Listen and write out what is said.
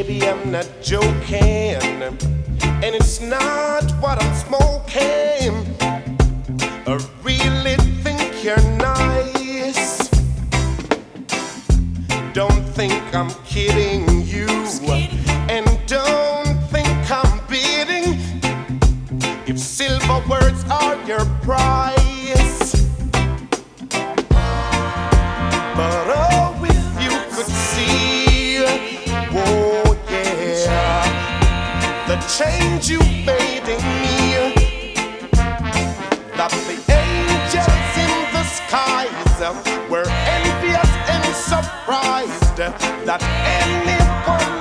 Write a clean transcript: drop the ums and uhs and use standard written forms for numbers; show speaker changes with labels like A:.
A: baby, I'm not joking, and it's not what I'm smoking. I really think you're nice. Don't think I'm kidding you, and don't think I'm bidding. If silver words are your price, but oh, if you could see, oh yeah, the change you made in me, that the angels in the skies were envious and surprised that any